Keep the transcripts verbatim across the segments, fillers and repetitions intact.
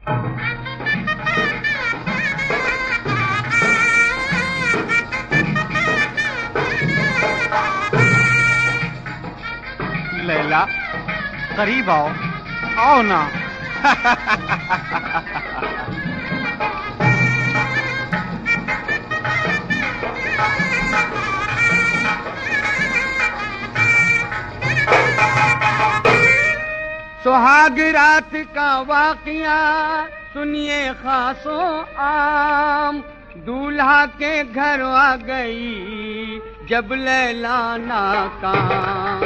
लैला, करीब आओ, आओ ना। सुहाग रात का वाकया सुनिए खासो आम, दूल्हा के घर आ गई जब लैला नाकाम।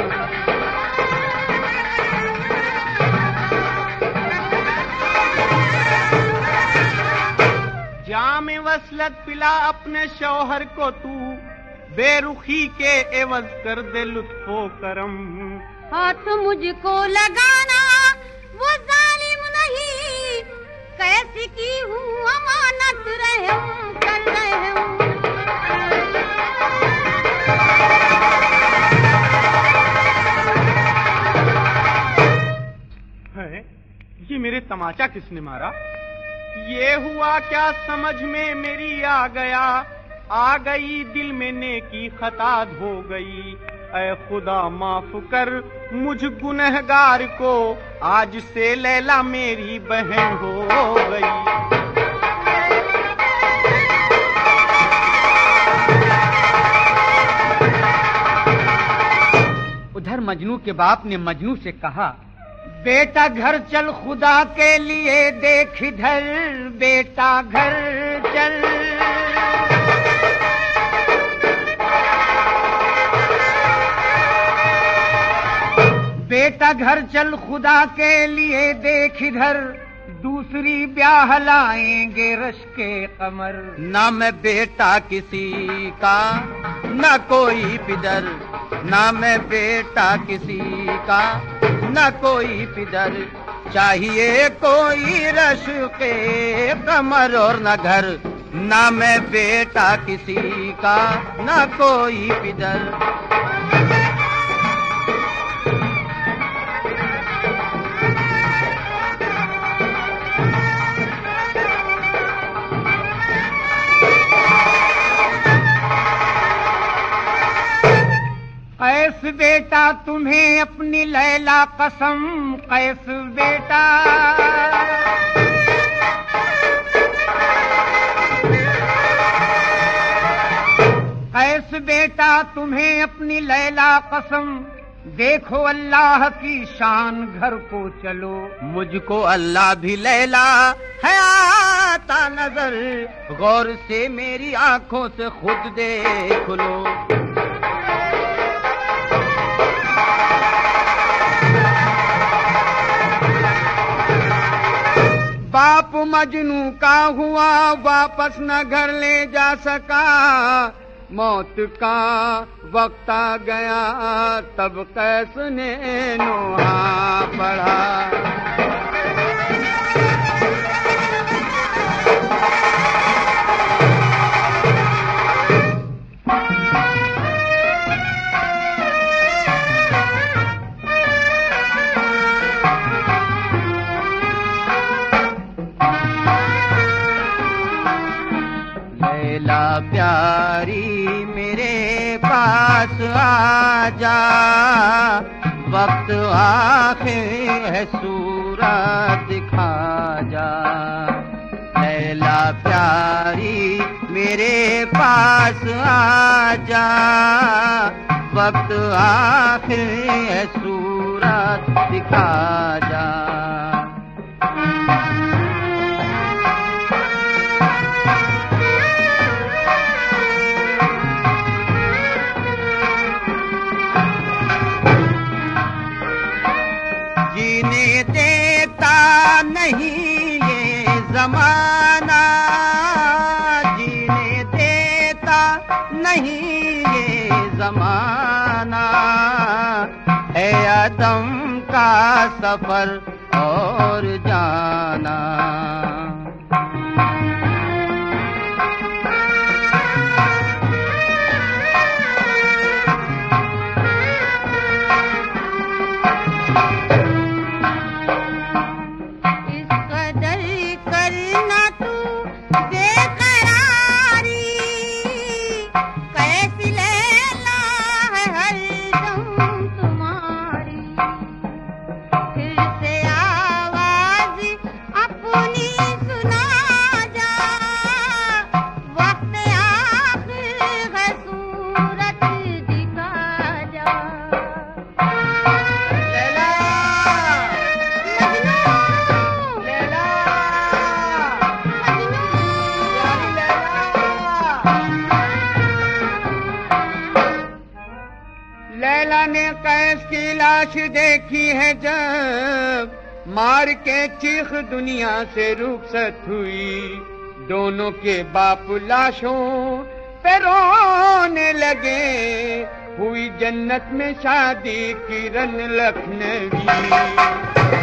जाम वसलत पिला अपने शौहर को तू, बेरुखी के एवज कर दे लुत्फो करम। हाथ मुझको लगाना वो जालिम नहीं, कैसी की हूँ अमानत रहम कर रहम। है ये मेरे तमाचा किसने मारा? ये हुआ क्या समझ में मेरी आ गया, आ गई दिल में नेकी खता हो गई। ऐ खुदा माफ कर मुझ गुनहगार को, आज से लैला मेरी बहन हो गई। उधर मजनू के बाप ने मजनू से कहा, बेटा घर चल खुदा के लिए देख इधर, बेटा घर चल। बेटा घर चल खुदा के लिए देख इधर, दूसरी ब्याह लाएंगे रश के कमर। ना मैं बेटा किसी का ना कोई पिदर, ना मैं बेटा किसी का न कोई पिदर, चाहिए कोई रश के कमर और न घर। न मैं बेटा किसी का न कोई पिदर। कैस बेटा तुम्हें अपनी लैला कसम, कैस बेटा कैस बेटा तुम्हें अपनी लैला कसम। देखो अल्लाह की शान घर को चलो, मुझको अल्लाह भी लैला है आता नजर। गौर से मेरी आंखों से खुद देख लो। बाप मजनू का हुआ वापस न घर ले जा सका, मौत का वक्त आ गया तब कैस ने नोहा पड़ा। लैला प्यारी मेरे पास आजा, वक्त आखिर है सूरत दिखा जा। लैला प्यारी मेरे पास आजा, वक्त आखिर है सूरत दिखा जा। जीने देता नहीं ये जमाना, जीने देता नहीं ये जमाना। है आदम का सफर और जाना। लाश देखी है जब मार के चीख दुनिया से रुखसत हुई, दोनों के बाप लाशों पे रोने लगे, हुई जन्नत में शादी किरण लखनवी।